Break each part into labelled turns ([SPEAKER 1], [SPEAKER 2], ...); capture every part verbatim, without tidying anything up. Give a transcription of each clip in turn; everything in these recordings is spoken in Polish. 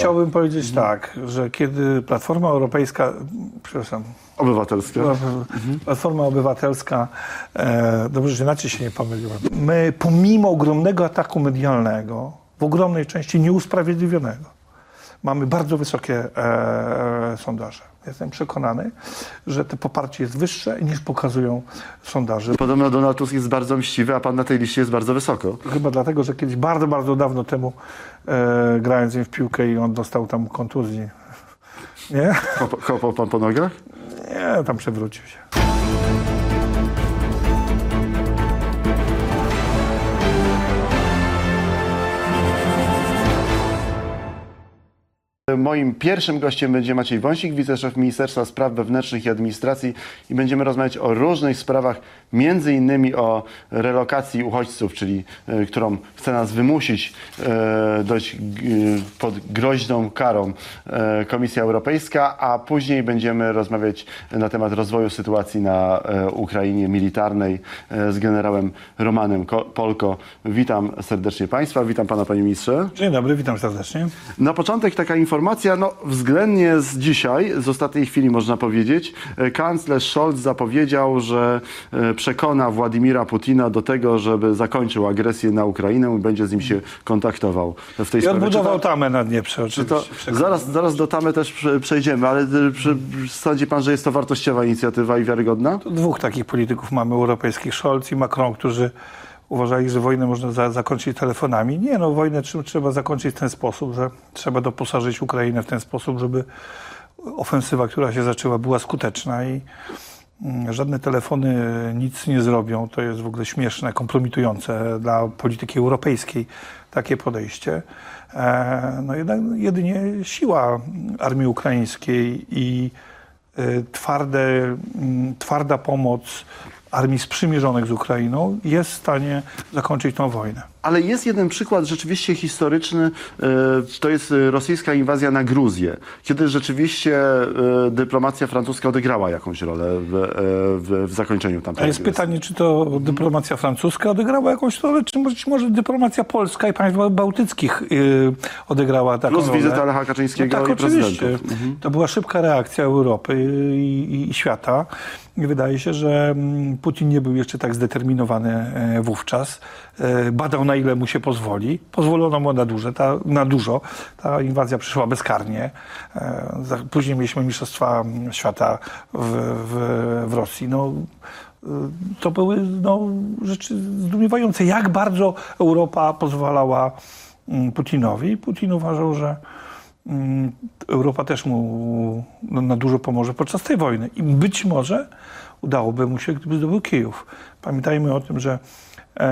[SPEAKER 1] chciałbym powiedzieć mhm. tak, że kiedy Platforma Europejska, przepraszam,
[SPEAKER 2] Obywatelska.
[SPEAKER 1] Platforma Obywatelska, e, dobrze, że inaczej się nie pomyliłem. My pomimo ogromnego ataku medialnego, w ogromnej części nieusprawiedliwionego, mamy bardzo wysokie e, sondaże. Jestem przekonany, że to poparcie jest wyższe niż pokazują sondaże.
[SPEAKER 2] Podobno Donald Tusk jest bardzo mściwy, a pan na tej liście jest bardzo wysoko.
[SPEAKER 1] Chyba dlatego, że kiedyś bardzo, bardzo dawno temu e, grając w piłkę i on dostał tam kontuzji. Nie?
[SPEAKER 2] Chopał pan po nogach?
[SPEAKER 1] Nie, tam przewrócił się.
[SPEAKER 2] Moim pierwszym gościem będzie Maciej Wąsik, wiceszef Ministerstwa Spraw Wewnętrznych i Administracji i będziemy rozmawiać o różnych sprawach, między innymi o relokacji uchodźców, czyli y, którą chce nas wymusić y, dość y, pod groźną karą y, Komisja Europejska, a później będziemy rozmawiać na temat rozwoju sytuacji na y, Ukrainie militarnej y, z generałem Romanem Ko Polko. Witam serdecznie Państwa, witam Pana, Panie Ministrze.
[SPEAKER 1] Dzień dobry, witam serdecznie.
[SPEAKER 2] Na początek taka informacja. Informacja, no względnie z dzisiaj, z ostatniej chwili można powiedzieć, kanclerz Scholz zapowiedział, że przekona Władimira Putina do tego, żeby zakończył agresję na Ukrainę i będzie z nim się kontaktował w tej
[SPEAKER 1] I
[SPEAKER 2] sprawie.
[SPEAKER 1] odbudował tamę na Dnieprze, oczywiście.
[SPEAKER 2] To, zaraz, zaraz do tamy też przejdziemy, ale sądzi pan, że jest to wartościowa inicjatywa i wiarygodna?
[SPEAKER 1] To dwóch takich polityków mamy europejskich, Scholz i Macron, którzy uważali, że wojnę można za, zakończyć telefonami. Nie, no wojnę trzeba zakończyć w ten sposób, że trzeba doposażyć Ukrainę w ten sposób, żeby ofensywa, która się zaczęła, była skuteczna i mm, żadne telefony nic nie zrobią. To jest w ogóle śmieszne, kompromitujące dla polityki europejskiej takie podejście. E, no jednak jedynie siła armii ukraińskiej i y, twarde, y, twarda pomoc armii sprzymierzonych z Ukrainą jest w stanie zakończyć tę wojnę.
[SPEAKER 2] Ale jest jeden przykład rzeczywiście historyczny, to jest rosyjska inwazja na Gruzję, kiedy rzeczywiście dyplomacja francuska odegrała jakąś rolę w, w, w zakończeniu tamtej.
[SPEAKER 1] A jest agresji. Pytanie, czy to dyplomacja francuska odegrała jakąś rolę, czy może, czy może dyplomacja polska i państw bałtyckich odegrała taką
[SPEAKER 2] Plus
[SPEAKER 1] rolę?
[SPEAKER 2] Plus wizyta Lecha Kaczyńskiego
[SPEAKER 1] no tak,
[SPEAKER 2] i
[SPEAKER 1] oczywiście.
[SPEAKER 2] prezydentów. Mhm.
[SPEAKER 1] To była szybka reakcja Europy i, i, i świata. I wydaje się, że Putin nie był jeszcze tak zdeterminowany wówczas. Badał, na ile mu się pozwoli. Pozwolono mu na, duże, ta, na dużo. Ta inwazja przyszła bezkarnie. Później mieliśmy Mistrzostwa Świata w, w, w Rosji. No, to były no, rzeczy zdumiewające, jak bardzo Europa pozwalała Putinowi. Putin uważał, że Europa też mu na dużo pomoże podczas tej wojny. I być może udałoby mu się, gdyby zdobył Kijów. Pamiętajmy o tym, że e,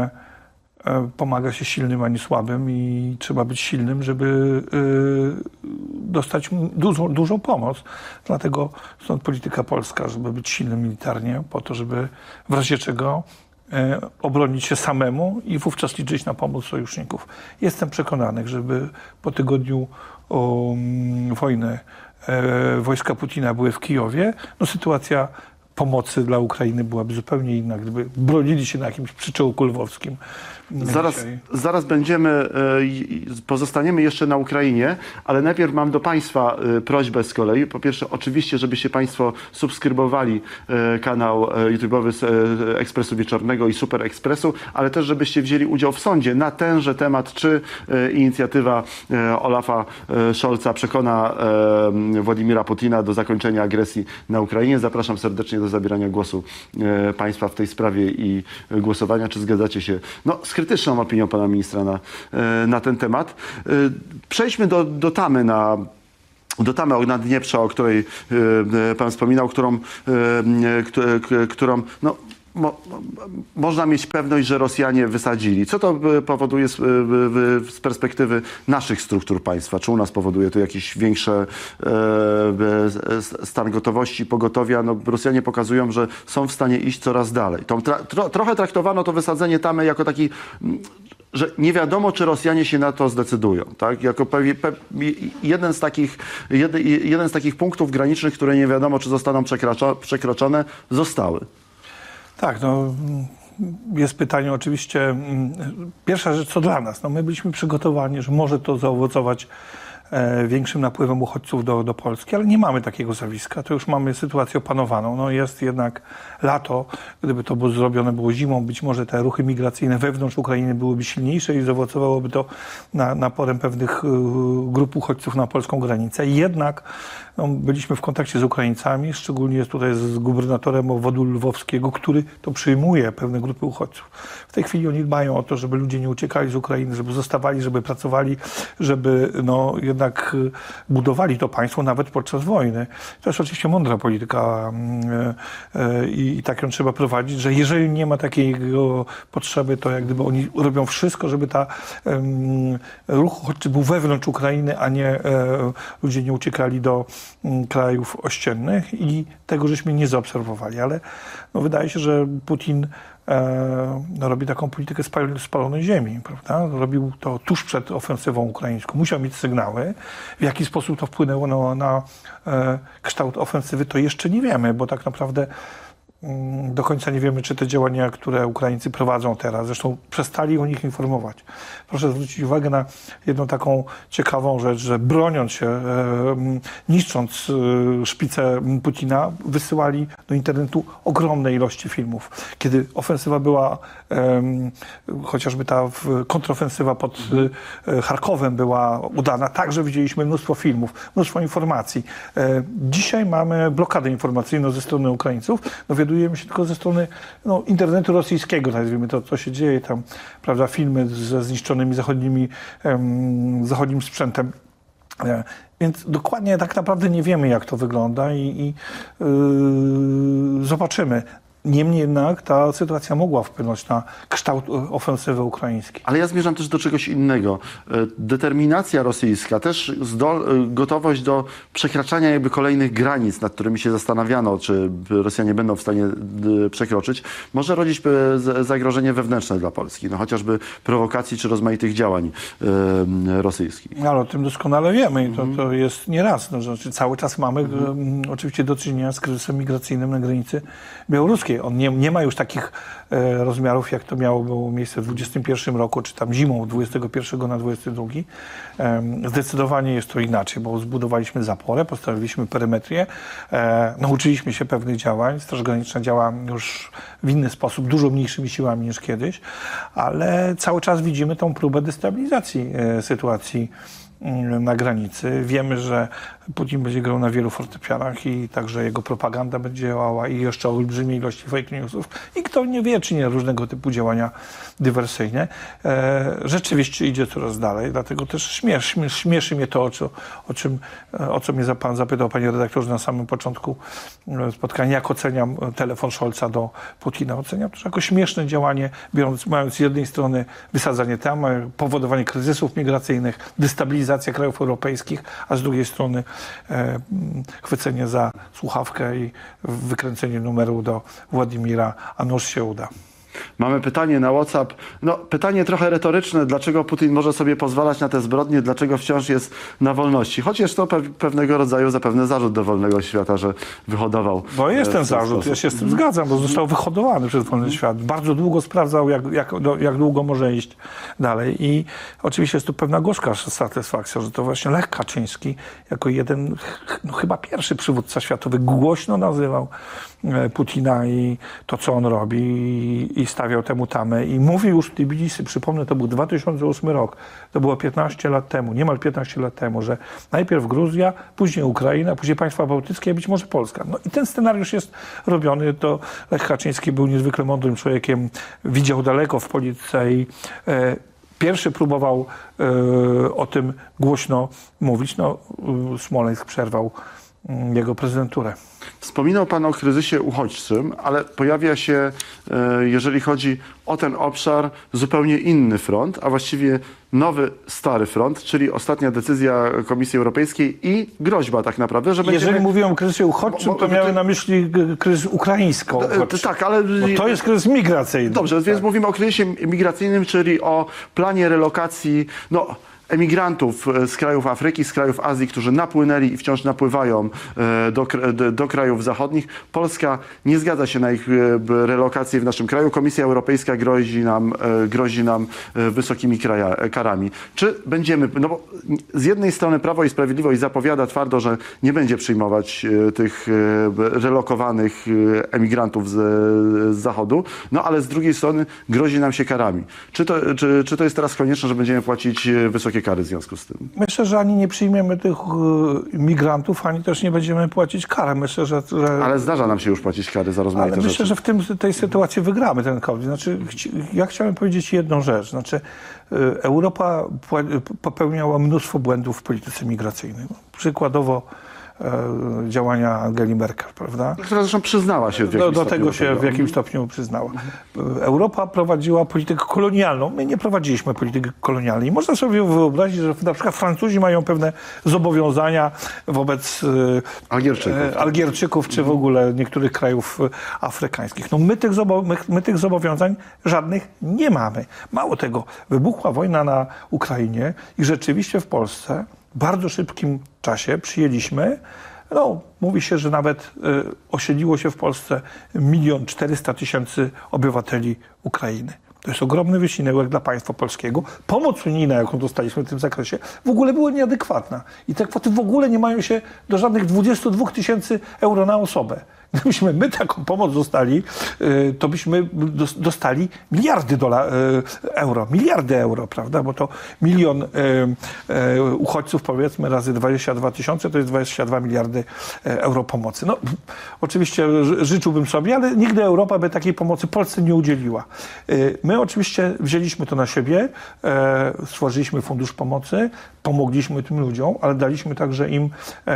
[SPEAKER 1] e, pomaga się silnym, a nie słabym i trzeba być silnym, żeby e, dostać dużą, dużą pomoc. Dlatego stąd polityka polska, żeby być silnym militarnie, po to, żeby w razie czego e, obronić się samemu i wówczas liczyć na pomoc sojuszników. Jestem przekonany, żeby po tygodniu o, um, wojny e, wojska Putina były w Kijowie, no sytuacja pomocy dla Ukrainy byłaby zupełnie inna, gdyby bronili się na jakimś przyczółku lwowskim.
[SPEAKER 2] Zaraz, zaraz będziemy, pozostaniemy jeszcze na Ukrainie, ale najpierw mam do Państwa prośbę z kolei. Po pierwsze, oczywiście, żebyście Państwo subskrybowali kanał YouTube'owy Ekspresu Wieczornego i Super Ekspresu, ale też, żebyście wzięli udział w sądzie na tenże temat, czy inicjatywa Olafa Scholza przekona Władimira Putina do zakończenia agresji na Ukrainie. Zapraszam serdecznie do zabierania głosu Państwa w tej sprawie i głosowania, czy zgadzacie się no, z krytyczną opinią pana ministra na, na ten temat. Przejdźmy do, do tamy na do tamy na Dnieprze, o której pan wspominał, którą, którą no, Mo, można mieć pewność, że Rosjanie wysadzili. Co to powoduje z, z perspektywy naszych struktur państwa? Czy u nas powoduje to jakiś większy e, stan gotowości, pogotowia? No, Rosjanie pokazują, że są w stanie iść coraz dalej. To, tra, tro, trochę traktowano to wysadzenie tamy jako taki, że nie wiadomo, czy Rosjanie się na to zdecydują. Tak? Jako pewie, pe, jeden, z takich, jed, jeden z takich punktów granicznych, które nie wiadomo, czy zostaną przekroczone, zostały.
[SPEAKER 1] Tak, no jest pytanie oczywiście, pierwsza rzecz co dla nas, no my byliśmy przygotowani, że może to zaowocować e, większym napływem uchodźców do, do Polski, ale nie mamy takiego zjawiska. To już mamy sytuację opanowaną. No jest jednak lato. Gdyby to było zrobione było zimą, być może te ruchy migracyjne wewnątrz Ukrainy byłyby silniejsze i zaowocowałoby to na, naporem pewnych y, grup uchodźców na polską granicę. Jednak no, byliśmy w kontakcie z Ukraińcami, szczególnie tutaj z gubernatorem obwodu lwowskiego, który to przyjmuje pewne grupy uchodźców. W tej chwili oni dbają o to, żeby ludzie nie uciekali z Ukrainy, żeby zostawali, żeby pracowali, żeby no, jednak budowali to państwo nawet podczas wojny. To jest oczywiście mądra polityka i, i tak ją trzeba prowadzić, że jeżeli nie ma takiego potrzeby, to jak gdyby oni robią wszystko, żeby ta um, ruch uchodźczy był wewnątrz Ukrainy, a nie e, ludzie nie uciekali do um, krajów ościennych i tego żeśmy nie zaobserwowali, ale no, wydaje się, że Putin e, no, robi taką politykę spal, spalonej ziemi, prawda? Robił to tuż przed ofensywą ukraińską. Musiał mieć sygnały. W jaki sposób to wpłynęło na, na e, kształt ofensywy, to jeszcze nie wiemy, bo tak naprawdę do końca nie wiemy, czy te działania, które Ukraińcy prowadzą teraz, zresztą przestali o nich informować. Proszę zwrócić uwagę na jedną taką ciekawą rzecz, że broniąc się, e, niszcząc e, szpice Putina, wysyłali do internetu ogromne ilości filmów. Kiedy ofensywa była, e, chociażby ta kontrofensywa pod e, Charkowem była udana, także widzieliśmy mnóstwo filmów, mnóstwo informacji. E, dzisiaj mamy blokadę informacyjną ze strony Ukraińców. Dowiadujemy się tylko ze strony no, internetu rosyjskiego, nazwijmy to, co się dzieje tam, prawda, filmy ze zniszczonymi zachodnimi, em, zachodnim sprzętem. E, więc dokładnie tak naprawdę nie wiemy, jak to wygląda i, i yy, zobaczymy. Niemniej jednak ta sytuacja mogła wpłynąć na kształt ofensywy ukraińskiej.
[SPEAKER 2] Ale ja zmierzam też do czegoś innego. Determinacja rosyjska, też zdol, gotowość do przekraczania jakby kolejnych granic, nad którymi się zastanawiano, czy Rosjanie będą w stanie przekroczyć, może rodzić zagrożenie wewnętrzne dla Polski. No, chociażby prowokacji czy rozmaitych działań e, rosyjskich.
[SPEAKER 1] Ale o tym doskonale wiemy i to, to jest nieraz. No, znaczy cały czas mamy mhm. oczywiście do czynienia z kryzysem migracyjnym na granicy białoruskiej. On nie, nie ma już takich e, rozmiarów, jak to miało miejsce w dwudziestym pierwszym roku, czy tam zimą dwudziestego pierwszego na dwudziesty drugi. E, zdecydowanie jest to inaczej, bo zbudowaliśmy zaporę, postawiliśmy perymetrię, e, nauczyliśmy się pewnych działań. Straż Graniczna działa już w inny sposób, dużo mniejszymi siłami niż kiedyś, ale cały czas widzimy tą próbę destabilizacji e, sytuacji na granicy. Wiemy, że Putin będzie grał na wielu fortepianach i także jego propaganda będzie działała i jeszcze olbrzymie ilości fake newsów i kto nie wie, czy nie różnego typu działania dywersyjne. E, rzeczywiście idzie coraz dalej, dlatego też śmieszy, śmieszy mnie to, o, co, o czym o co mnie pan zapytał, panie redaktorze, na samym początku spotkania, jak oceniam telefon Scholza do Putina. Oceniam to jako śmieszne działanie, biorąc, mając z jednej strony wysadzanie tam, powodowanie kryzysów migracyjnych, destabilizacja krajów europejskich, a z drugiej strony e, chwycenie za słuchawkę i wykręcenie numeru do Władimira, a nuż się uda.
[SPEAKER 2] Mamy pytanie na WhatsApp. No, pytanie trochę retoryczne. Dlaczego Putin może sobie pozwalać na te zbrodnie? Dlaczego wciąż jest na wolności? Chociaż to pe pewnego rodzaju zapewne zarzut do wolnego świata, że wyhodował.
[SPEAKER 1] Bo jest ten zarzut. Sposób. Ja się z tym zgadzam, bo został wyhodowany przez wolny mm. świat. Bardzo długo sprawdzał, jak, jak, do, jak długo może iść dalej. I oczywiście jest tu pewna gorzka satysfakcja, że to właśnie Lech Kaczyński jako jeden, no, chyba pierwszy przywódca światowy głośno nazywał Putina i to, co on robi i, i stawiał temu tamę i mówił już w Tbilisi, przypomnę, to był dwa tysiące ósmy rok, to było piętnaście lat temu, niemal piętnaście lat temu, że najpierw Gruzja, później Ukraina, później państwa bałtyckie, a być może Polska. No i ten scenariusz jest robiony, to Lech Kaczyński był niezwykle mądrym człowiekiem, widział daleko w polityce i e, pierwszy próbował e, o tym głośno mówić, no Smoleńsk przerwał jego prezydenturę.
[SPEAKER 2] Wspominał pan o kryzysie uchodźczym, ale pojawia się, jeżeli chodzi o ten obszar, zupełnie inny front, a właściwie nowy, stary front, czyli ostatnia decyzja Komisji Europejskiej i groźba tak naprawdę, że będziemy...
[SPEAKER 1] Jeżeli mówiłem o kryzysie uchodźczym, to miałem na myśli kryzys ukraińsko-uchodźczy.
[SPEAKER 2] Tak, ale...
[SPEAKER 1] Bo to jest kryzys migracyjny.
[SPEAKER 2] Dobrze,
[SPEAKER 1] tak.
[SPEAKER 2] Więc mówimy o kryzysie migracyjnym, czyli o planie relokacji, no... emigrantów z krajów Afryki, z krajów Azji, którzy napłynęli i wciąż napływają do, do, do krajów zachodnich. Polska nie zgadza się na ich relokację w naszym kraju. Komisja Europejska grozi nam, grozi nam wysokimi kraja, karami. Czy będziemy, no bo z jednej strony Prawo i Sprawiedliwość zapowiada twardo, że nie będzie przyjmować tych relokowanych emigrantów z, z Zachodu, no ale z drugiej strony grozi nam się karami. Czy to, czy, czy to jest teraz konieczne, że będziemy płacić wysokie kary w związku z tym?
[SPEAKER 1] Myślę, że ani nie przyjmiemy tych migrantów, ani też nie będziemy płacić kar. Myślę, że, że...
[SPEAKER 2] Ale zdarza nam się już płacić kary za rozmaite
[SPEAKER 1] Ale
[SPEAKER 2] rzeczy.
[SPEAKER 1] myślę, że w tym, tej sytuacji wygramy ten konflikt. Znaczy, ja chciałem powiedzieć jedną rzecz. Znaczy, Europa popełniała mnóstwo błędów w polityce migracyjnej. Przykładowo działania Angeli Merkel, prawda?
[SPEAKER 2] Która zresztą przyznała się w
[SPEAKER 1] do,
[SPEAKER 2] jakimś
[SPEAKER 1] do
[SPEAKER 2] stopniu
[SPEAKER 1] tego się w jakimś stopniu przyznała. Europa prowadziła politykę kolonialną. My nie prowadziliśmy polityki kolonialnej. Można sobie wyobrazić, że na przykład Francuzi mają pewne zobowiązania wobec
[SPEAKER 2] Algierczyków,
[SPEAKER 1] e, Algierczyków czy w ogóle niektórych krajów afrykańskich. No my tych, zobo, my, my tych zobowiązań żadnych nie mamy. Mało tego, wybuchła wojna na Ukrainie i rzeczywiście w Polsce w bardzo szybkim czasie przyjęliśmy, no mówi się, że nawet y, osiedliło się w Polsce milion czterysta tysięcy obywateli Ukrainy. To jest ogromny wysiłek dla państwa polskiego. Pomoc unijna, jaką dostaliśmy w tym zakresie, w ogóle była nieadekwatna. I te kwoty w ogóle nie mają się do żadnych dwudziestu dwóch tysięcy euro na osobę. Gdybyśmy my taką pomoc dostali, to byśmy dostali miliardy dola, euro, miliardy euro, prawda? Bo to milion uchodźców, powiedzmy, razy dwadzieścia dwa tysiące, to jest dwadzieścia dwa miliardy euro pomocy. No, oczywiście życzyłbym sobie, ale nigdy Europa by takiej pomocy Polsce nie udzieliła. My oczywiście wzięliśmy to na siebie, stworzyliśmy fundusz pomocy, pomogliśmy tym ludziom, ale daliśmy także im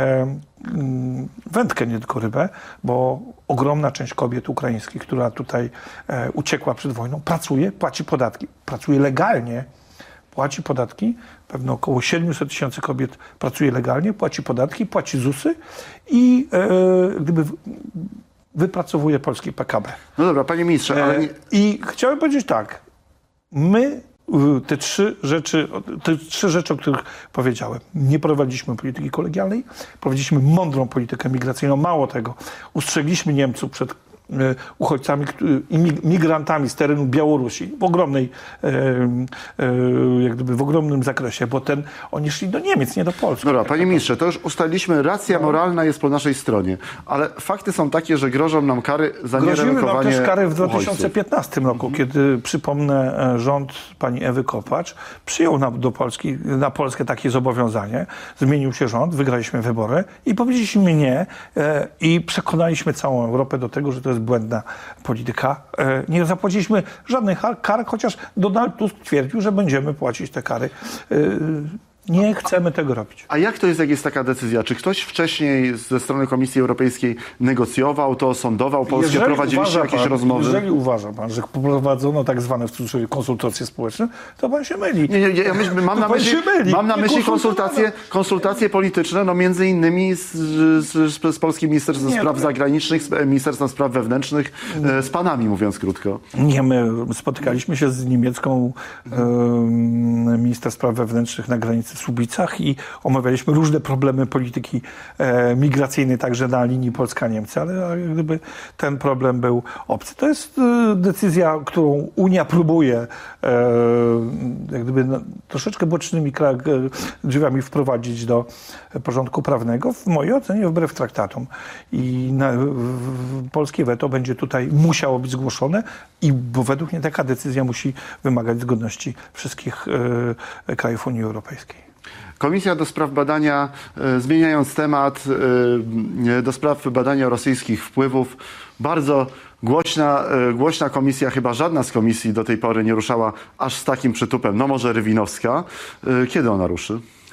[SPEAKER 1] wędkę, nie tylko rybę, bo ogromna część kobiet ukraińskich, która tutaj e, uciekła przed wojną, pracuje, płaci podatki. Pracuje legalnie, płaci podatki. Pewno około siedemset tysięcy kobiet pracuje legalnie, płaci podatki, płaci zusy i e, gdyby w, wypracowuje polski P K B.
[SPEAKER 2] No dobra, panie ministrze, ale... Nie...
[SPEAKER 1] E, I chciałem powiedzieć tak. My Te trzy rzeczy, te trzy rzeczy, o których powiedziałem. Nie prowadziliśmy polityki kolegialnej, prowadziliśmy mądrą politykę migracyjną. Mało tego, ustrzegliśmy Niemców przed uchodźcami, migrantami z terenu Białorusi w ogromnej, jak gdyby w ogromnym zakresie, bo ten, oni szli do Niemiec, nie do Polski.
[SPEAKER 2] Dobra, panie ministrze, to już ustaliliśmy, racja moralna jest po naszej stronie, ale fakty są takie, że grożą nam kary za
[SPEAKER 1] Grozimy
[SPEAKER 2] nierelokowanie
[SPEAKER 1] nam też kary w dwa tysiące
[SPEAKER 2] uchodźców.
[SPEAKER 1] piętnastym roku, kiedy, przypomnę, rząd pani Ewy Kopacz przyjął na, do Polski, na Polskę takie zobowiązanie, zmienił się rząd, wygraliśmy wybory i powiedzieliśmy nie e, i przekonaliśmy całą Europę do tego, że to jest błędna polityka. E, nie zapłaciliśmy żadnych kar, chociaż Donald Tusk twierdził, że będziemy płacić te kary. E, Nie chcemy tego robić.
[SPEAKER 2] A jak to jest, jak jest taka decyzja? Czy ktoś wcześniej ze strony Komisji Europejskiej negocjował to, sądował Polskę,
[SPEAKER 1] Jeżeli
[SPEAKER 2] prowadziliście jakieś
[SPEAKER 1] pan,
[SPEAKER 2] rozmowy?
[SPEAKER 1] Jeżeli uważa pan, że poprowadzono tak zwane w cudzysłowie konsultacje społeczne, to pan się myli.
[SPEAKER 2] Nie, nie, nie ja myśl, mam, na myśli,
[SPEAKER 1] myli.
[SPEAKER 2] mam na
[SPEAKER 1] Nie
[SPEAKER 2] myśli konsultacje, konsultacje polityczne, no między innymi z, z, z Polskim Ministerstwem
[SPEAKER 1] Nie,
[SPEAKER 2] Spraw
[SPEAKER 1] to...
[SPEAKER 2] Zagranicznych, z Ministerstwem Spraw Wewnętrznych, e, z panami, mówiąc krótko.
[SPEAKER 1] Nie, my spotykaliśmy się z niemiecką e, minister spraw wewnętrznych na granicy w Słubicach i omawialiśmy różne problemy polityki e, migracyjnej, także na linii Polska-Niemcy, ale jak gdyby ten problem był obcy. To jest e, decyzja, którą Unia próbuje e, jak gdyby no, troszeczkę bocznymi drzwiami wprowadzić do porządku prawnego, w mojej ocenie wbrew traktatom. I na, w, w, polskie weto będzie tutaj musiało być zgłoszone, i bo według mnie taka decyzja musi wymagać zgodności wszystkich e, krajów Unii Europejskiej.
[SPEAKER 2] Komisja do spraw badania, e, zmieniając temat, e, do spraw badania rosyjskich wpływów, bardzo głośna, e, głośna komisja, chyba żadna z komisji do tej pory nie ruszała aż z takim przytupem, no może Rywinowska. E, kiedy ona ruszy?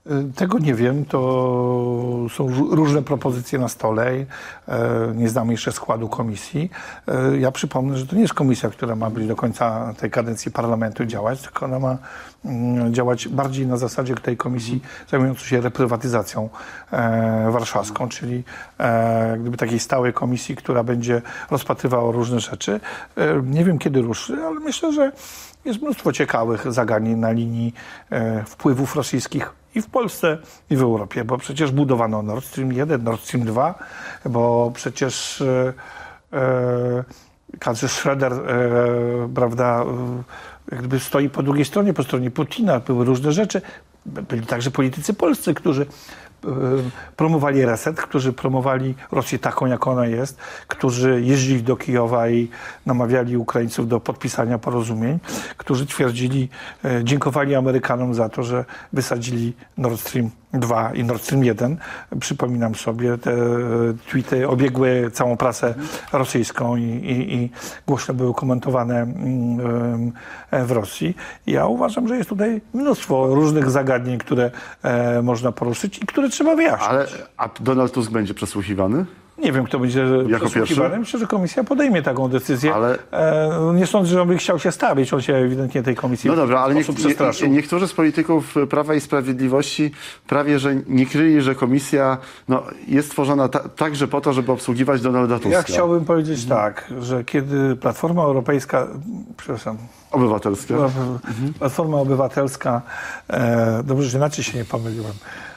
[SPEAKER 1] Tego nie wiem, to są różne propozycje na stole. Nie znamy jeszcze składu komisji. Ja przypomnę, że to nie jest komisja, która ma być do końca tej kadencji parlamentu działać, tylko ona ma działać bardziej na zasadzie tej komisji zajmującej się reprywatyzacją warszawską, czyli jak gdyby takiej stałej komisji, która będzie rozpatrywała różne rzeczy. Nie wiem, kiedy ruszy, ale myślę, że jest mnóstwo ciekawych zagadnień na linii e, wpływów rosyjskich i w Polsce, i w Europie, bo przecież budowano Nord Stream jeden, Nord Stream dwa, bo przecież e, e, kanclerz Schroeder, e, prawda, e, jak gdyby stoi po drugiej stronie, po stronie Putina, były różne rzeczy. Byli także politycy polscy, którzy promowali reset, którzy promowali Rosję taką, jak ona jest, którzy jeździli do Kijowa i namawiali Ukraińców do podpisania porozumień, którzy twierdzili, dziękowali Amerykanom za to, że wysadzili Nord Stream dwa i Nord Stream jeden. Przypominam sobie, te tweety obiegły całą prasę rosyjską i, i, i głośno były komentowane w Rosji. Ja uważam, że jest tutaj mnóstwo różnych zagadnień, które e, można poruszyć i które trzeba wyjaśnić.
[SPEAKER 2] Ale a Donald Tusk będzie przesłuchiwany?
[SPEAKER 1] Nie wiem, kto będzie
[SPEAKER 2] jako
[SPEAKER 1] przesłuchiwany.
[SPEAKER 2] pierwszy?
[SPEAKER 1] Myślę, że komisja podejmie taką decyzję.
[SPEAKER 2] Ale...
[SPEAKER 1] E, nie sądzę, że on by chciał się stawić. On się ewidentnie tej komisji
[SPEAKER 2] No dobra, ale
[SPEAKER 1] nie,
[SPEAKER 2] nie, niektórzy z polityków Prawa i Sprawiedliwości prawie, że nie kryli, że komisja no, jest tworzona ta, także po to, żeby obsługiwać Donalda Tuska.
[SPEAKER 1] Ja chciałbym powiedzieć mhm. tak, że kiedy Platforma Europejska, przepraszam,
[SPEAKER 2] Obywatelska.
[SPEAKER 1] Platforma Obywatelska, e, dobrze, że inaczej się nie pomyliłem,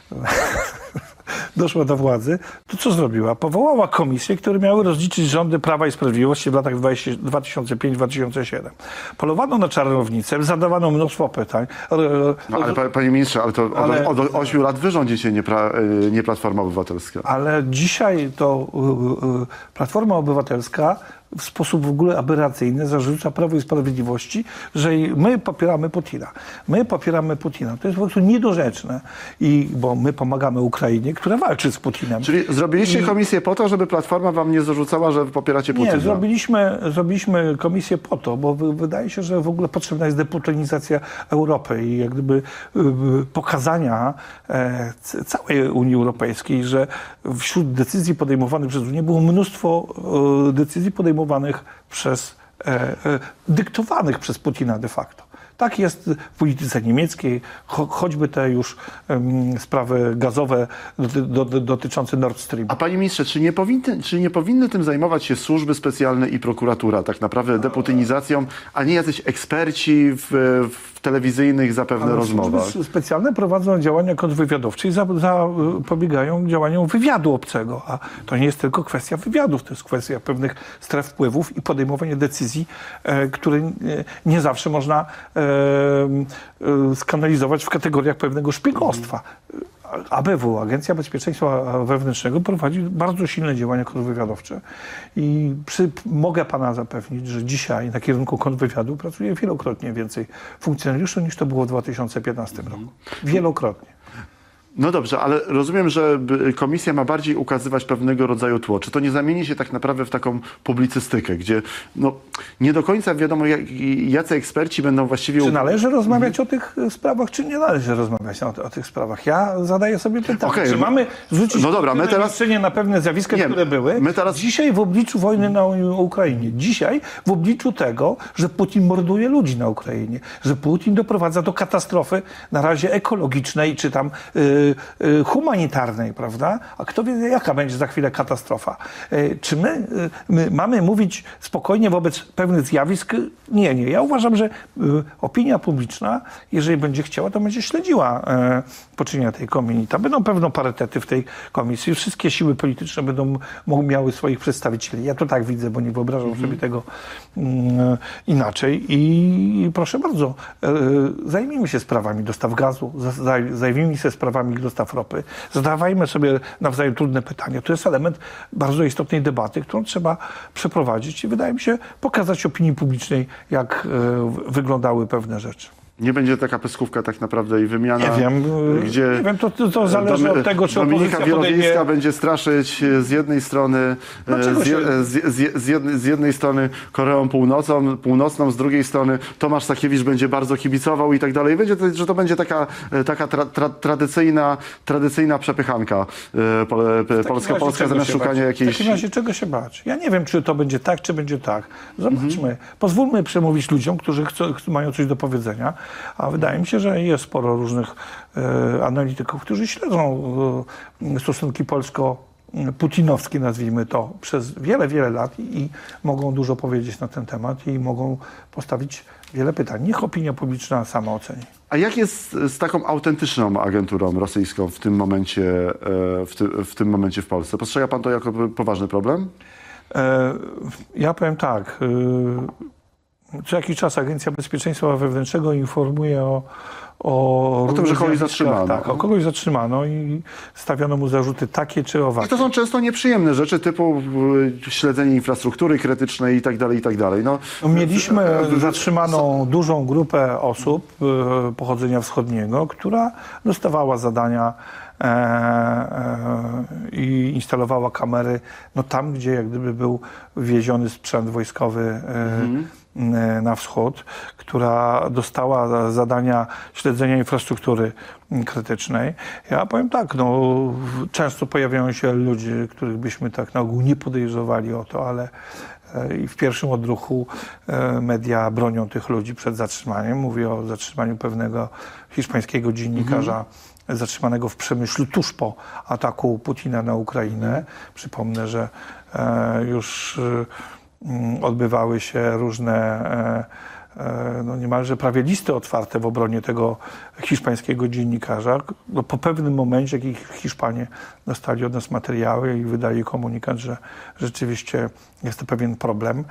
[SPEAKER 1] doszła do władzy, to co zrobiła? Powołała komisje, które miały rozliczyć rządy Prawa i Sprawiedliwości w latach dwa tysiące piąty do dwa tysiące siódmego. Polowano na czarownicę, zadawano mnóstwo pytań.
[SPEAKER 2] No, ale panie ministrze, ale to od, ale, od ośmiu lat wy rządzicie, nie, pra, nie Platforma Obywatelska.
[SPEAKER 1] Ale dzisiaj to Platforma Obywatelska w sposób w ogóle aberracyjny zarzuca Prawo i Sprawiedliwości, że my popieramy Putina. My popieramy Putina. To jest po prostu niedorzeczne. I, bo my pomagamy Ukrainie, która walczy z Putinem.
[SPEAKER 2] Czyli zrobiliście I... komisję po to, żeby Platforma wam nie zarzucała, że popieracie Putina?
[SPEAKER 1] Nie, zrobiliśmy, zrobiliśmy komisję po to, bo wydaje się, że w ogóle potrzebna jest deputinizacja Europy i jak gdyby pokazania e, całej Unii Europejskiej, że wśród decyzji podejmowanych przez Unię było mnóstwo e, decyzji podejmowanych przez, e, e, dyktowanych przez Putina de facto. Tak jest w polityce niemieckiej, cho, choćby te już um, sprawy gazowe doty, do, do, dotyczące Nord Stream.
[SPEAKER 2] A panie ministrze, czy nie, powinny, czy nie powinny tym zajmować się służby specjalne i prokuratura, tak naprawdę deputynizacją, a nie jacyś eksperci w, w telewizyjnych zapewne Ale rozmowach?
[SPEAKER 1] Służby specjalne prowadzą działania kontrwywiadowcze i zapobiegają działaniom wywiadu obcego, a to nie jest tylko kwestia wywiadów, to jest kwestia pewnych stref wpływów i podejmowania decyzji, e, które nie, nie zawsze można e, skanalizować w kategoriach pewnego szpiegostwa. A B W, Agencja Bezpieczeństwa Wewnętrznego, prowadzi bardzo silne działania kontrwywiadowcze i przy, mogę pana zapewnić, że dzisiaj na kierunku kontrwywiadu pracuje wielokrotnie więcej funkcjonariuszy niż to było w dwa tysiące piętnastym roku. Wielokrotnie.
[SPEAKER 2] No dobrze, ale rozumiem, że komisja ma bardziej ukazywać pewnego rodzaju tło. Czy to nie zamieni się tak naprawdę w taką publicystykę, gdzie no, nie do końca wiadomo, jak, jacy eksperci będą właściwie...
[SPEAKER 1] Czy należy rozmawiać o tych sprawach, czy nie należy rozmawiać o, o tych sprawach? Ja zadaję sobie pytanie, okay, czy my, mamy zwrócić
[SPEAKER 2] no dobra, my teraz,
[SPEAKER 1] na pewne zjawiska, nie, które były my teraz... dzisiaj w obliczu wojny na Ukrainie, dzisiaj w obliczu tego, że Putin morduje ludzi na Ukrainie, że Putin doprowadza do katastrofy na razie ekologicznej, czy tam... Yy, humanitarnej, prawda? A kto wie, jaka będzie za chwilę katastrofa? Czy my, my mamy mówić spokojnie wobec pewnych zjawisk? Nie, nie. Ja uważam, że opinia publiczna, jeżeli będzie chciała, to będzie śledziła poczynienia tej komisji. Tam będą pewno parytety w tej komisji. Wszystkie siły polityczne będą miały swoich przedstawicieli. Ja to tak widzę, bo nie wyobrażam mhm. sobie tego um, inaczej. I proszę bardzo, zajmijmy się sprawami dostaw gazu, zajmijmy się sprawami dostaw ropy. Zadawajmy sobie nawzajem trudne pytania. To jest element bardzo istotnej debaty, którą trzeba przeprowadzić i wydaje mi się pokazać opinii publicznej, jak y, wyglądały pewne rzeczy.
[SPEAKER 2] Nie będzie taka pyskówka tak naprawdę i wymiana.
[SPEAKER 1] Nie wiem,
[SPEAKER 2] gdzie
[SPEAKER 1] nie wiem to, to, to zależy od tego, czy
[SPEAKER 2] Dominika
[SPEAKER 1] opozycja
[SPEAKER 2] Wielowiejska
[SPEAKER 1] podejmie...
[SPEAKER 2] będzie straszyć z jednej strony
[SPEAKER 1] Dlaczego
[SPEAKER 2] z,
[SPEAKER 1] się-
[SPEAKER 2] z, z, z, jednej, z jednej strony Koreą Północną, północną, z drugiej strony Tomasz Sakiewicz będzie bardzo kibicował i tak dalej. Będzie to, że to będzie taka, taka tra, tra, tradycyjna, tradycyjna przepychanka e, pol, Polska,
[SPEAKER 1] razie
[SPEAKER 2] Polska
[SPEAKER 1] czego
[SPEAKER 2] zamiast
[SPEAKER 1] się
[SPEAKER 2] szukania
[SPEAKER 1] bać?
[SPEAKER 2] jakiejś...
[SPEAKER 1] W takim razie czego się bać? Ja nie wiem, czy to będzie tak, czy będzie tak. Zobaczmy. Pozwólmy przemówić ludziom, którzy chcą, mają coś do powiedzenia, a wydaje mi się, że jest sporo różnych e, analityków, którzy śledzą e, stosunki polsko-putinowskie, nazwijmy to, przez wiele, wiele lat i, i mogą dużo powiedzieć na ten temat i mogą postawić wiele pytań. Niech opinia publiczna sama oceni.
[SPEAKER 2] A jak jest z taką autentyczną agenturą rosyjską w tym momencie, e, w, ty, w tym momencie w Polsce? Postrzega pan to jako poważny problem?
[SPEAKER 1] E, ja powiem tak. E, co jakiś czas Agencja Bezpieczeństwa Wewnętrznego informuje o O,
[SPEAKER 2] o tym, że kogoś
[SPEAKER 1] zjawiskach,
[SPEAKER 2] zatrzymano.
[SPEAKER 1] Tak, o kogoś zatrzymano i stawiono mu zarzuty takie czy
[SPEAKER 2] I
[SPEAKER 1] owakie.
[SPEAKER 2] to są często nieprzyjemne rzeczy typu y, śledzenie infrastruktury krytycznej i tak dalej, i tak dalej. No,
[SPEAKER 1] No, mieliśmy zatrzymaną dużą grupę osób e, pochodzenia wschodniego, która dostawała zadania e, e, i instalowała kamery no, tam, gdzie jak gdyby był wieziony sprzęt wojskowy e,
[SPEAKER 2] Mhm.
[SPEAKER 1] na wschód, która dostała zadania śledzenia infrastruktury krytycznej. Ja powiem tak, no, często pojawiają się ludzie, których byśmy tak na ogół nie podejrzewali o to, ale e, i w pierwszym odruchu e, media bronią tych ludzi przed zatrzymaniem. Mówię o zatrzymaniu pewnego hiszpańskiego dziennikarza zatrzymanego w Przemyślu tuż po ataku Putina na Ukrainę. Przypomnę, że e, już e, odbywały się różne e, e, no niemalże prawie listy otwarte w obronie tego hiszpańskiego dziennikarza. No, po pewnym momencie, jak ich Hiszpanie dostali od nas materiały i wydali komunikat, że rzeczywiście jest to pewien problem,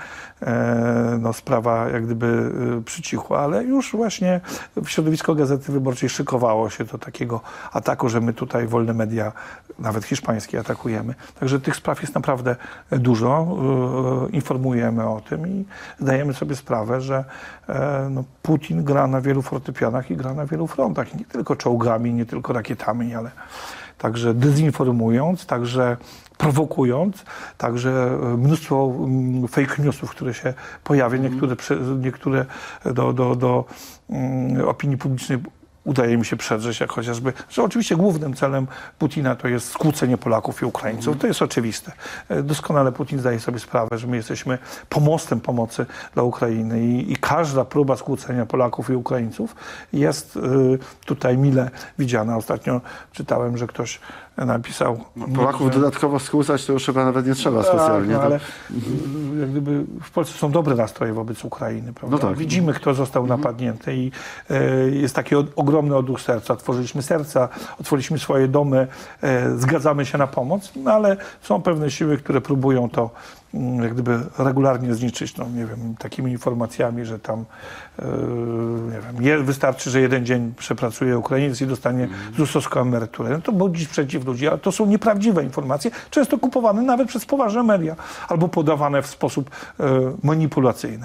[SPEAKER 1] e, no sprawa jak gdyby e, przycichła, ale już właśnie środowisko Gazety Wyborczej szykowało się do takiego ataku, że my tutaj wolne media, nawet hiszpańskie, atakujemy. Także tych spraw jest naprawdę dużo. E, informujemy o tym i zdajemy sobie sprawę, że e, no, Putin gra na wielu fortepianach i gra na wielu frontach. Nie tylko czołgami, nie tylko rakietami, ale także dezinformując, także prowokując, także mnóstwo fake newsów, które się pojawia, niektóre, niektóre do, do, do opinii publicznej udaje mi się przedrzeć, jak chociażby, że oczywiście głównym celem Putina to jest skłócenie Polaków i Ukraińców. To jest oczywiste. Doskonale Putin zdaje sobie sprawę, że my jesteśmy pomostem pomocy dla Ukrainy i, i każda próba skłócenia Polaków i Ukraińców jest y, tutaj mile widziana. Ostatnio czytałem, że ktoś napisał...
[SPEAKER 2] No, Polaków że... dodatkowo skłócać to już chyba nawet nie trzeba
[SPEAKER 1] tak,
[SPEAKER 2] specjalnie.
[SPEAKER 1] No,
[SPEAKER 2] to...
[SPEAKER 1] ale jak gdyby w Polsce są dobre nastroje wobec Ukrainy, prawda?
[SPEAKER 2] No tak.
[SPEAKER 1] Widzimy, kto został mhm. napadnięty i y, jest taki od, ogromny odruch serca. Otworzyliśmy serca, otworzyliśmy swoje domy, y, zgadzamy się na pomoc, no ale są pewne siły, które próbują to y, jak gdyby regularnie zniszczyć, no nie wiem, takimi informacjami, że tam y, nie wiem, je, wystarczy, że jeden dzień przepracuje Ukrainiec i dostanie mhm. zusowską emeryturę. No to budzi sprzeciw ludzi, ale to są nieprawdziwe informacje, często kupowane nawet przez poważne media, albo podawane w sposób y, manipulacyjny.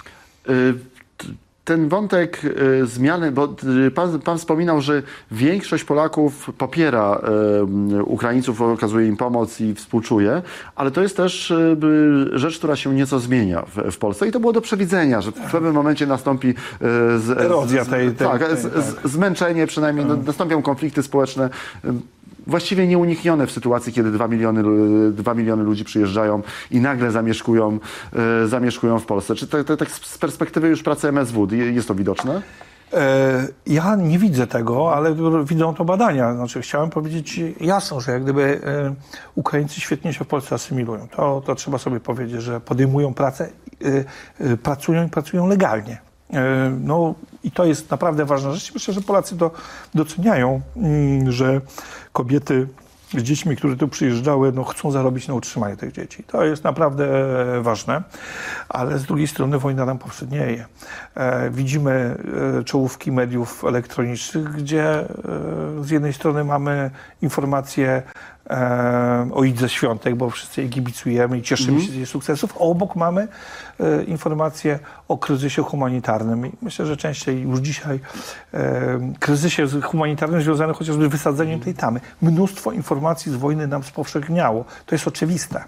[SPEAKER 2] Y Ten wątek y, zmiany, bo y, pan, pan wspominał, że większość Polaków popiera y, Ukraińców, okazuje im pomoc i współczuje, ale to jest też y, rzecz, która się nieco zmienia w, w Polsce i to było do przewidzenia, że w pewnym momencie nastąpi y, z,
[SPEAKER 1] erozja
[SPEAKER 2] z,
[SPEAKER 1] tej, tej,
[SPEAKER 2] tak,
[SPEAKER 1] tej,
[SPEAKER 2] z,
[SPEAKER 1] tej,
[SPEAKER 2] z, zmęczenie przynajmniej, no, nastąpią konflikty społeczne. Y, Właściwie nieuniknione w sytuacji, kiedy dwa miliony, dwa miliony ludzi przyjeżdżają i nagle zamieszkują, e, zamieszkują w Polsce. Czy tak tak z perspektywy już pracy M S W jest to widoczne?
[SPEAKER 1] E, ja nie widzę tego, ale widzą to badania. Znaczy, chciałem powiedzieć jasno, że jak gdyby e, Ukraińcy świetnie się w Polsce asymilują. To, to trzeba sobie powiedzieć, że podejmują pracę, e, e, pracują i pracują legalnie. E, no i to jest naprawdę ważna rzecz. Myślę, że Polacy to doceniają, m, że kobiety z dziećmi, które tu przyjeżdżały, no, chcą zarobić na utrzymanie tych dzieci. To jest naprawdę ważne, ale z drugiej strony wojna nam powszednieje. E, widzimy e, czołówki mediów elektronicznych, gdzie e, z jednej strony mamy informacje e, o Idze Świątek, bo wszyscy jej kibicujemy i cieszymy mm. się z jej sukcesów, a obok mamy e, informacje o kryzysie humanitarnym. I myślę, że częściej już dzisiaj e, kryzysie humanitarnym związanym chociażby z wysadzeniem tej tamy. Mnóstwo informacji z wojny nam spowszechniało. To jest oczywiste.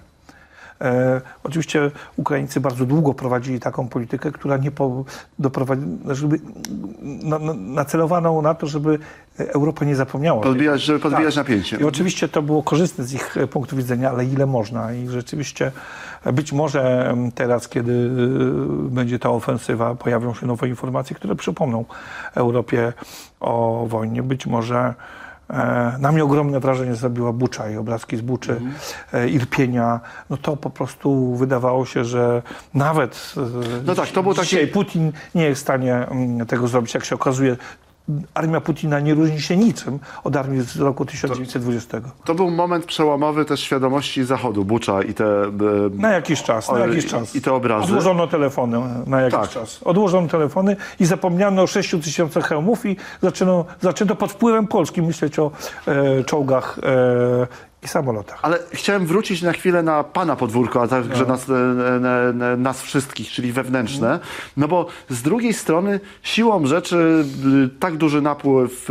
[SPEAKER 1] E, oczywiście Ukraińcy bardzo długo prowadzili taką politykę, która nie po, doprowadzi, żeby, na, na, nacelowaną na to, żeby Europa nie zapomniała.
[SPEAKER 2] Podbijać, żeby podbijać tak. napięcie.
[SPEAKER 1] I oczywiście to było korzystne z ich punktu widzenia, ale ile można. I rzeczywiście być może teraz, kiedy będzie ta ofensywa, pojawią się nowe informacje, które przypomną Europie o wojnie. Być może na mnie ogromne wrażenie zrobiła Bucza i obrazki z Buczy, mm. Irpienia. No to po prostu wydawało się, że nawet no tak, to było dzisiaj takie... Putin nie jest w stanie tego zrobić. Jak się okazuje, armia Putina nie różni się niczym od armii z roku tysiąc dziewięćset dwudziestego.
[SPEAKER 2] To był moment przełomowy też świadomości Zachodu, Bucza i te...
[SPEAKER 1] Na jakiś czas, na jakiś czas.
[SPEAKER 2] I te obrazy.
[SPEAKER 1] Odłożono telefony na jakiś tak. czas. Odłożono telefony i zapomniano o sześciu tysiącach hełmów i zaczęto, zaczęto pod wpływem Polski myśleć o e, czołgach e, i samolotach.
[SPEAKER 2] Ale chciałem wrócić na chwilę na pana podwórko, a także no. nas, na, na, nas wszystkich, czyli wewnętrzne. No bo z drugiej strony siłą rzeczy tak duży napływ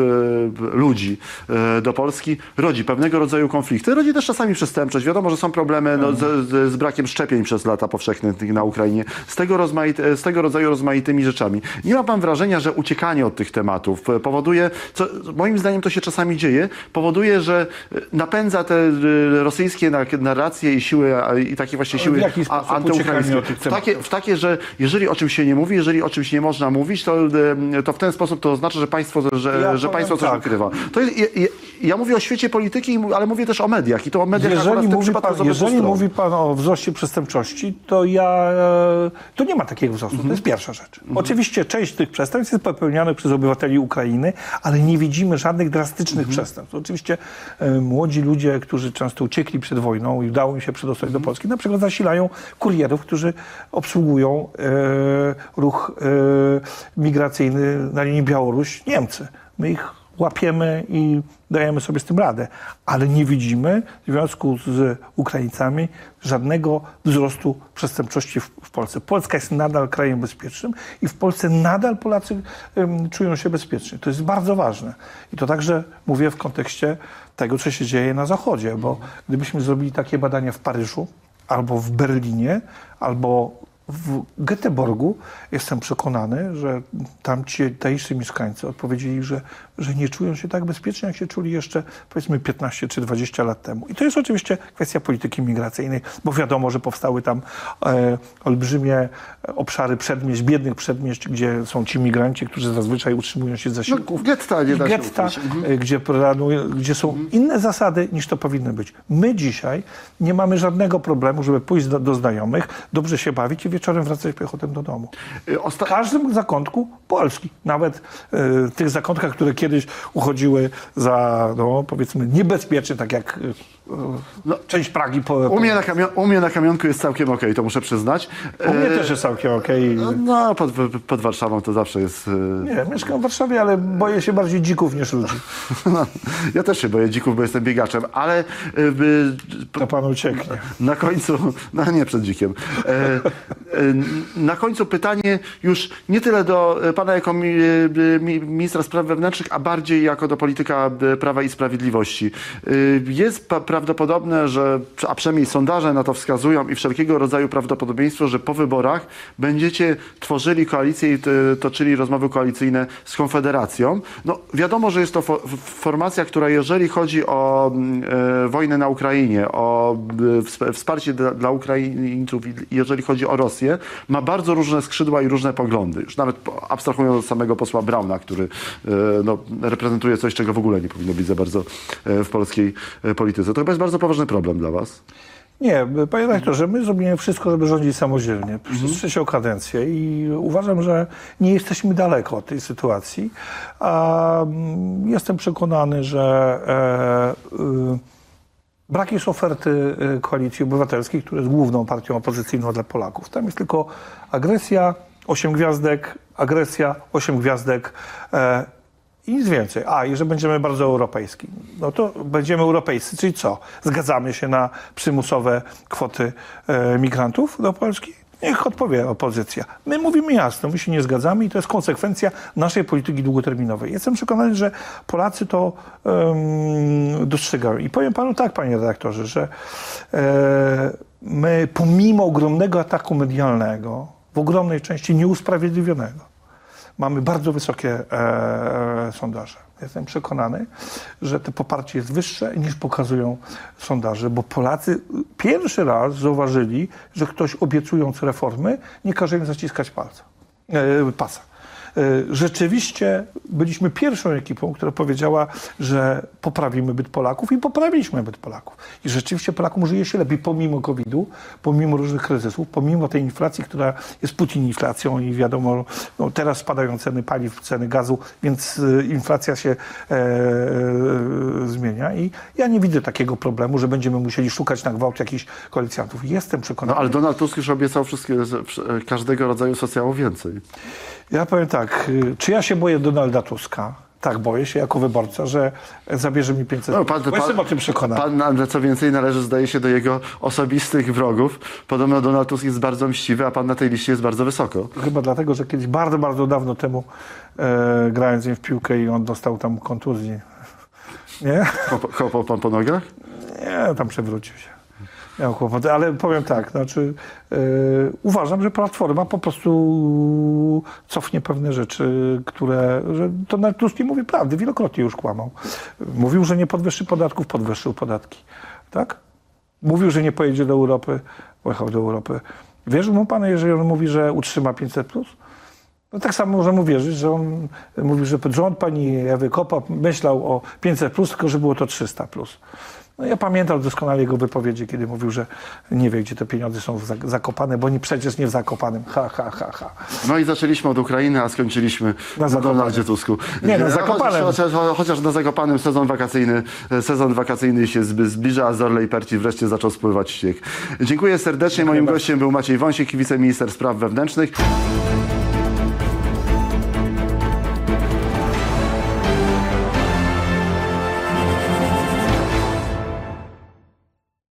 [SPEAKER 2] ludzi do Polski rodzi pewnego rodzaju konflikty. Rodzi też czasami przestępczość. Wiadomo, że są problemy no, z, z brakiem szczepień przez lata powszechne na Ukrainie. Z tego, rozmaite, z tego rodzaju rozmaitymi rzeczami. Nie ma pan wrażenia, że uciekanie od tych tematów powoduje, co moim zdaniem to się czasami dzieje, powoduje, że napędza te rosyjskie narracje i siły, i takie właśnie siły antyukraińskie. W takie, w takie, że jeżeli o czymś się nie mówi, jeżeli o czymś nie można mówić, to, to w ten sposób to oznacza, że państwo, że, ja że państwo coś tak. ukrywa. To jest, ja, ja mówię o świecie polityki, ale mówię też o mediach. I to o mediach
[SPEAKER 1] jeżeli mówi pan, jeżeli mówi pan o wzroście przestępczości, to ja to nie ma takiego wzrostu. Mhm. To jest pierwsza rzecz. Mhm. Oczywiście część tych przestępstw jest popełniana przez obywateli Ukrainy, ale nie widzimy żadnych drastycznych mhm. przestępstw. Oczywiście e, młodzi ludzie, którzy często uciekli przed wojną i udało im się przedostać do Polski, na przykład zasilają kurierów, którzy obsługują e, ruch e, migracyjny na linii Białoruś-Niemcy. My ich łapiemy i dajemy sobie z tym radę, ale nie widzimy w związku z Ukraińcami żadnego wzrostu przestępczości w, w Polsce. Polska jest nadal krajem bezpiecznym i w Polsce nadal Polacy um, czują się bezpiecznie. To jest bardzo ważne. I to także mówię w kontekście tego, co się dzieje na Zachodzie, bo gdybyśmy zrobili takie badania w Paryżu, albo w Berlinie, albo w Göteborgu, jestem przekonany, że tam ci tajsi mieszkańcy odpowiedzieli, że, że nie czują się tak bezpiecznie, jak się czuli jeszcze powiedzmy piętnaście czy dwadzieścia lat temu. I to jest oczywiście kwestia polityki migracyjnej, bo wiadomo, że powstały tam e, olbrzymie obszary przedmieść, biednych przedmieść, gdzie są ci migranci, którzy zazwyczaj utrzymują się z zasiłków.
[SPEAKER 2] No, getta, nie da się
[SPEAKER 1] getta, mhm. gdzie, planują, gdzie są mhm. inne zasady, niż to powinny być. My dzisiaj nie mamy żadnego problemu, żeby pójść do, do znajomych, dobrze się bawić i wieczorem wracać piechotem do domu. W każdym zakątku Polski. Nawet y, w tych zakątkach, które kiedyś uchodziły za, no, powiedzmy, niebezpieczne, tak jak y, no, część Pragi. Po, po...
[SPEAKER 2] U, mnie na kamio- u mnie na Kamionku jest całkiem okej, okay, to muszę przyznać.
[SPEAKER 1] U mnie e... też jest całkiem okej. Okay.
[SPEAKER 2] No, pod, pod Warszawą to zawsze jest...
[SPEAKER 1] Nie, mieszkam w Warszawie, ale boję się bardziej dzików niż ludzi.
[SPEAKER 2] No, ja też się boję dzików, bo jestem biegaczem, ale... Y,
[SPEAKER 1] to pan ucieknie.
[SPEAKER 2] Na końcu... No nie przed dzikiem. E, e, na końcu pytanie już nie tyle do pana jako mi, mi, ministra spraw wewnętrznych, a bardziej jako do polityka Prawa i Sprawiedliwości. Jest pa, prawdopodobne, że, a przynajmniej sondaże na to wskazują i wszelkiego rodzaju prawdopodobieństwo, że po wyborach będziecie tworzyli koalicję i toczyli rozmowy koalicyjne z Konfederacją. No wiadomo, że jest to fo, formacja, która jeżeli chodzi o e, wojnę na Ukrainie, o e, wsparcie dla, dla Ukraińców i jeżeli chodzi o Rosję, ma bardzo różne skrzydła i różne poglądy. Już nawet abstrahując od samego posła Brauna, który e, no, reprezentuje coś, czego w ogóle nie powinno być za bardzo e, w polskiej e, polityce. To chyba jest bardzo poważny problem dla was.
[SPEAKER 1] Nie, panie rektorze, my zrobimy wszystko, żeby rządzić samodzielnie przez mhm. trzecią kadencję i uważam, że nie jesteśmy daleko od tej sytuacji. A jestem przekonany, że e, y, brak jest oferty Koalicji Obywatelskiej, która jest główną partią opozycyjną dla Polaków. Tam jest tylko agresja, osiem gwiazdek, agresja, osiem gwiazdek. E, I nic więcej. A, i że będziemy bardzo europejski. No to będziemy europejscy, czyli co? Zgadzamy się na przymusowe kwoty e, migrantów do Polski? Niech odpowie opozycja. My mówimy jasno, my się nie zgadzamy i to jest konsekwencja naszej polityki długoterminowej. Jestem przekonany, że Polacy to um, dostrzegają. I powiem panu tak, panie redaktorze, że e, my pomimo ogromnego ataku medialnego, w ogromnej części nieusprawiedliwionego, mamy bardzo wysokie e, sondaże. Jestem przekonany, że to poparcie jest wyższe niż pokazują sondaże, bo Polacy pierwszy raz zauważyli, że ktoś obiecując reformy nie każe im zaciskać palca, e, pasa. Rzeczywiście byliśmy pierwszą ekipą, która powiedziała, że poprawimy byt Polaków i poprawiliśmy byt Polaków. I rzeczywiście Polakom żyje się lepiej pomimo kowida, pomimo różnych kryzysów, pomimo tej inflacji, która jest putinflacją i wiadomo, no teraz spadają ceny paliw, ceny gazu, więc inflacja się e, e, zmienia i ja nie widzę takiego problemu, że będziemy musieli szukać na gwałt jakichś koalicjantów. Jestem przekonany.
[SPEAKER 2] No ale Donald Tusk już obiecał wszystkie, każdego rodzaju socjałów więcej.
[SPEAKER 1] Ja powiem tak, czy ja się boję Donalda Tuska? Tak, boję się jako wyborca, że zabierze mi pięćset.
[SPEAKER 2] No, pan, pan,
[SPEAKER 1] jestem o tym przekonany.
[SPEAKER 2] Pan, co więcej, należy, zdaje się, do jego osobistych wrogów. Podobno Donald Tusk jest bardzo mściwy, a pan na tej liście jest bardzo wysoko.
[SPEAKER 1] Chyba dlatego, że kiedyś bardzo, bardzo dawno temu e, grałem z nim w piłkę i on dostał tam kontuzji. Nie?
[SPEAKER 2] Chopał pan po nogach?
[SPEAKER 1] Nie, tam przewrócił się. Miał kłopoty, ale powiem tak, znaczy yy, uważam, że Platforma po prostu cofnie pewne rzeczy, które, że Donald Tusk nie mówi prawdy, wielokrotnie już kłamał. Mówił, że nie podwyższy podatków, podwyższył podatki, tak? Mówił, że nie pojedzie do Europy, pojechał do Europy. Wierzył mu pan, jeżeli on mówi, że utrzyma pięćset plus? No tak samo może mu wierzyć, że on mówi, że rząd pani Ewy Kopacz myślał o pięćset plus, tylko że było to trzysta plus. No ja pamiętam doskonale jego wypowiedzi, kiedy mówił, że nie wie, gdzie te pieniądze są zakopane, bo oni przecież nie w Zakopanem. Ha, ha, ha, ha.
[SPEAKER 2] No i zaczęliśmy od Ukrainy, a skończyliśmy na, na Donaldzie Tusku.
[SPEAKER 1] Nie, na Zakopanem.
[SPEAKER 2] Chociaż, chociaż, chociaż na Zakopanem sezon wakacyjny, sezon wakacyjny się zbliża, a z Orlej Perci wreszcie zaczął spływać śnieg. Dziękuję serdecznie. Moim gościem był Maciej Wąsik, wiceminister spraw wewnętrznych.